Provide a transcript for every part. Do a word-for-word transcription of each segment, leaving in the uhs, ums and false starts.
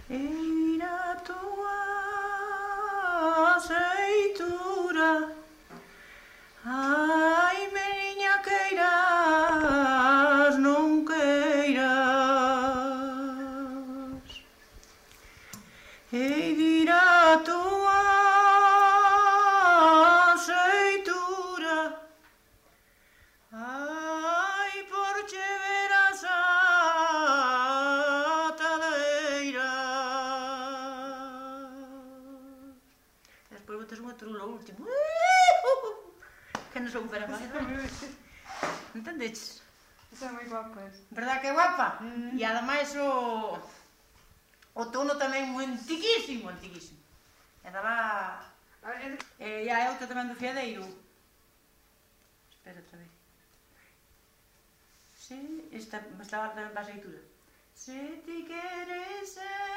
Eira tua aceitura, ai meniña queiras, non queiras. Ei dirá tua aceitura, ai por che verás a tadeira. Despois botas unha trula, o último. Que non son para máis. Entendeches? Son moi guapas. Verdad que é guapa? Mm. E ademais o... o tono tamén moi antiquísimo, antiquísimo. E daba... E e a outra tamén do fiadeiro. Espera outra vez. Se... Esta, estaba tamén para a aceitura. Se ti queres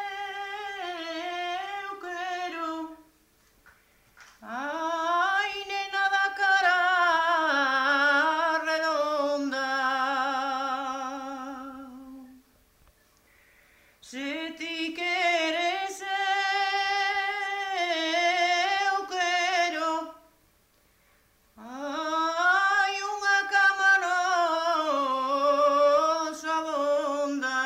eu quero, ai nena da cara redonda, se ti queres eu quero, ai unha cama nosa bonda.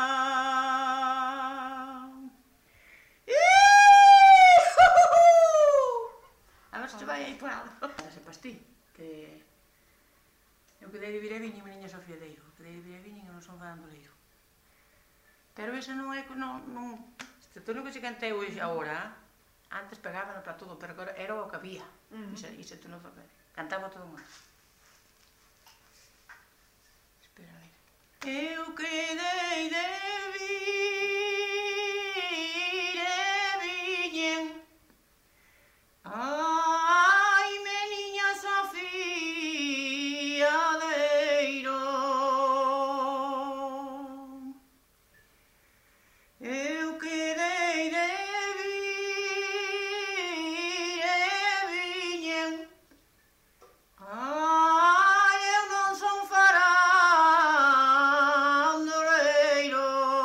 A ver se te vai aí por algo. Ese pastí, que eu que dei de vir a viña, meniña Sofía Deiro, que dei de vir a viña que non son farandoleiro. Pero ese non é, non, non, este tono que se cantei hoxe agora, antes pegaban para todo, pero agora era o que había, uh -huh. ese, ese tono cantaba todo máis. Espera a ver. Eu que dei de vir e viñen, ai meniña Sofía Deiro, eu que dei de vir e viñen, ai eu non son farandoleiro.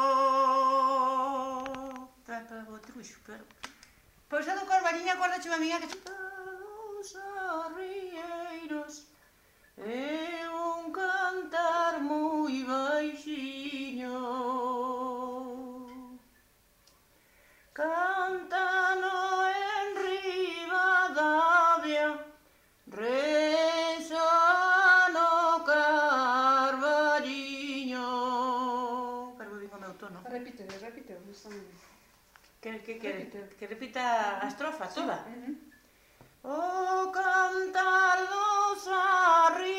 Trae para o truxo, pero... Pois a do Carballiña, acordache a miña que... Os arrieiros e un cantar moi baixiño, cántano en Ribadavia, reza no Carballiño. Pero vou digo o meu tono. Repite, repite, gusta moi. Que, que, que, que repita a estrofa toda. Sí. Uh -huh. O cantar dos arrieiros